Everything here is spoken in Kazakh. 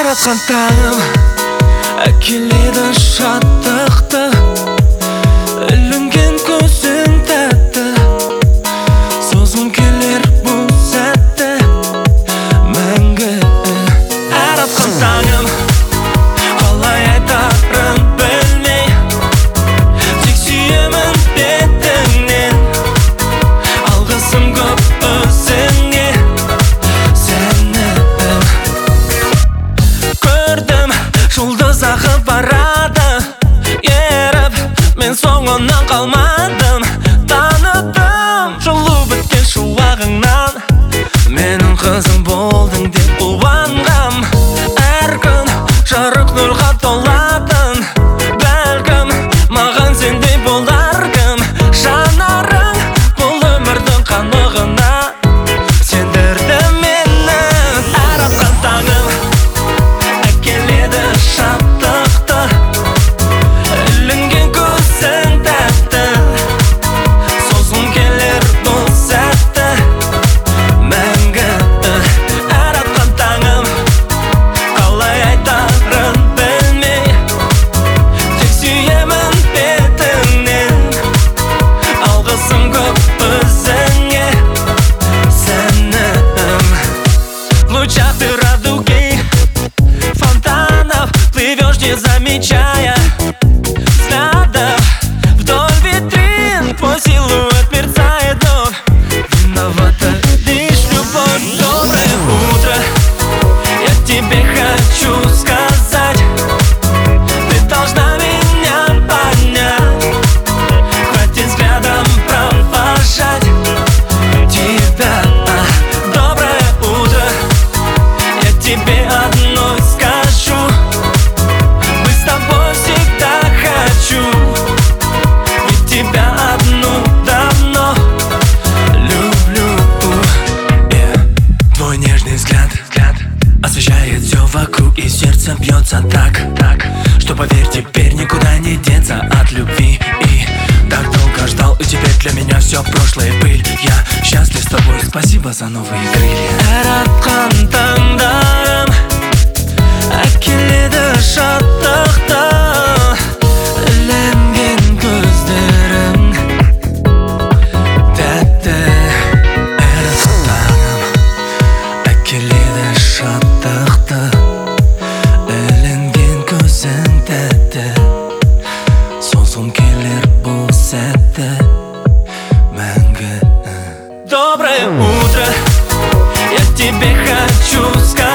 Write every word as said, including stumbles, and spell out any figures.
жаратқан таңым әкеледі шаттықты, ілінген көзің тәтті, созғым келер бұл сәтті мәңгі. Әр атқан таңым қалай айтарын білмей, тек сүйемін бетіңнен, алғысым көп өзіңе. Көрдім жұлдыз ағып барады еріп, мен соңынан қалмадым. Таныдым жылу біткен шуағыңнан, менің қызым болдың деп қуанғам. Әр күн жарық нұрға толатын, бәлкім маған сендей болар кім. Жанарың бұл өмірдің қанығына сендірді мені. Әр атқан таңым әкеледі шаттықты, ілінген көзің тәтті, созғым келер бұл сәтті мәңгі. Әр атқан таңым қалай айтарын білмей, тек сүйемін бетіңнен, алғысым көп өзіңе. Сәнім в лучах ты радуги фонтанов, плывешь не замечая взглядов. Вдоль витрин твой силуэт мерцает вновь, виновата лишь любовь. Доброе утро, я тебе хочу сказать, ты должна меня понять, хватит взглядом провожать тебя. Доброе утро, я тебе одно скажу, быть с тобой всегда хочу, ведь тебя одну давно люблю. Yeah. Твой нежный взгляд, взгляд освещает все вокруг, и сердце бьется так, так, что, поверь, теперь никуда не деться от любви. И так долго ждал, и теперь для меня все прошлое пыль. Я счастлив с тобой, спасибо за новые крылья. Әр атқан таңдарым әкеледі шаттықты, ілінген көздерің тәтті. Әр атқан таңым әкеледі шаттықты, ілінген көзің тәтті, созғым келер бұл сәтті мәңгі. Доброе утро, я тебе хочу сказать,